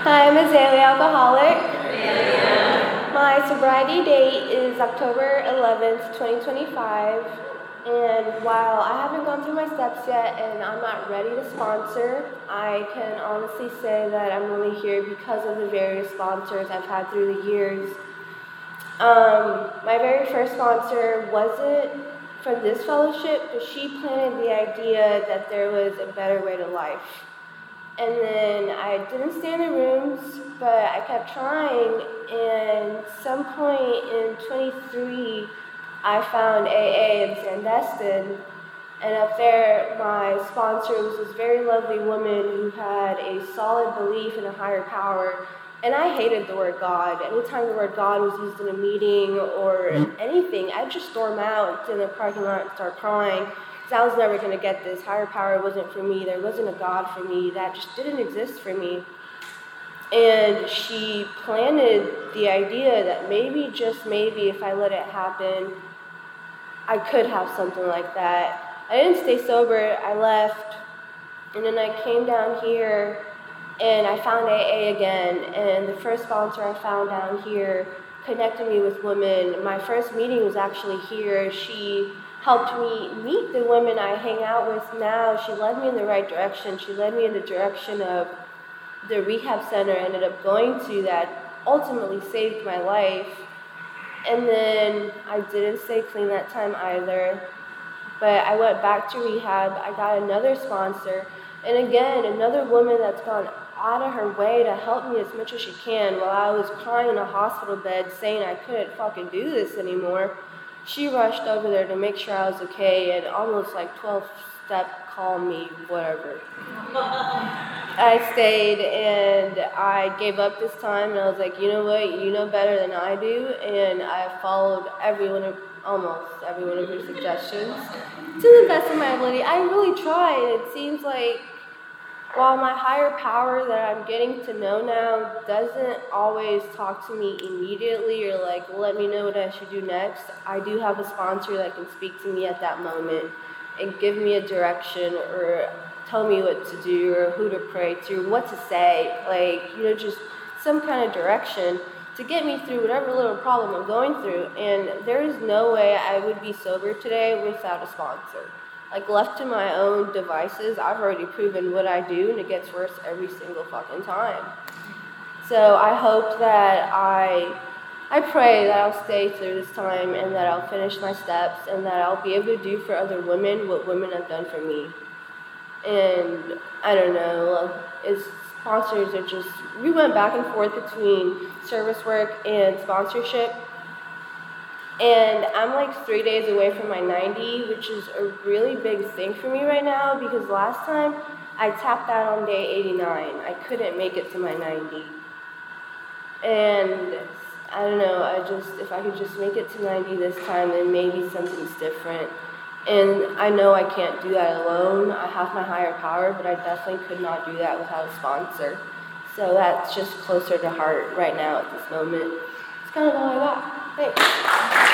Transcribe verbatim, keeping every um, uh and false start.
Hi, I'm Azalea Alcoholic. My sobriety date is October eleventh, twenty twenty-five. And while I haven't gone through my steps yet and I'm not ready to sponsor, I can honestly say that I'm only here because of the various sponsors I've had through the years. Um, my very first sponsor wasn't from this fellowship, but she planted the idea that there was a better way to life. And then I didn't stay in the rooms, but I kept trying, and some point in twenty-three, I found A A in Sandestin, and up there, my sponsor was this very lovely woman who had a solid belief in a higher power, and I hated the word God. Anytime the word God was used in a meeting or anything, I'd just storm out in the parking lot and start crying. I was never going to get this. Higher power wasn't for me. There wasn't a God for me. That just didn't exist for me. And she planted the idea that maybe, just maybe, if I let it happen, I could have something like that. I didn't stay sober. I left. And then I came down here, and I found A A again. And the first sponsor I found down here connected me with women. My first meeting was actually here. She helped me meet the women I hang out with now. She led me in the right direction. She led me in the direction of the rehab center I ended up going to that ultimately saved my life. And then I didn't stay clean that time either. But I went back to rehab. I got another sponsor. And again, another woman that's gone out of her way to help me as much as she can while I was crying in a hospital bed saying I couldn't fucking do this anymore. She rushed over there to make sure I was okay and almost like twelve-step call me, whatever. I stayed and I gave up this time and I was like, you know what, you know better than I do, and I followed every one of, almost every one of your suggestions to the best of my ability. I really tried. It seems like while my higher power that I'm getting to know now doesn't always talk to me immediately or like let me know what I should do next, I do have a sponsor that can speak to me at that moment and give me a direction or tell me what to do or who to pray to, what to say, like, you know, just some kind of direction to get me through whatever little problem I'm going through. And there is no way I would be sober today without a sponsor. Like, left to my own devices, I've already proven what I do, and it gets worse every single fucking time. So I hope that I, I pray that I'll stay through this time, and that I'll finish my steps, and that I'll be able to do for other women what women have done for me. And I don't know, it's, sponsors are just, we went back and forth between service work and sponsorship. And I'm like three days away from my ninety, which is a really big thing for me right now because last time I tapped out on day eighty-nine. I couldn't make it to my ninety. And I don't know, I just, if I could just make it to ninety this time, then maybe something's different. And I know I can't do that alone. I have my higher power, but I definitely could not do that without a sponsor. So that's just closer to heart right now at this moment. That's kind of all I got. Thanks.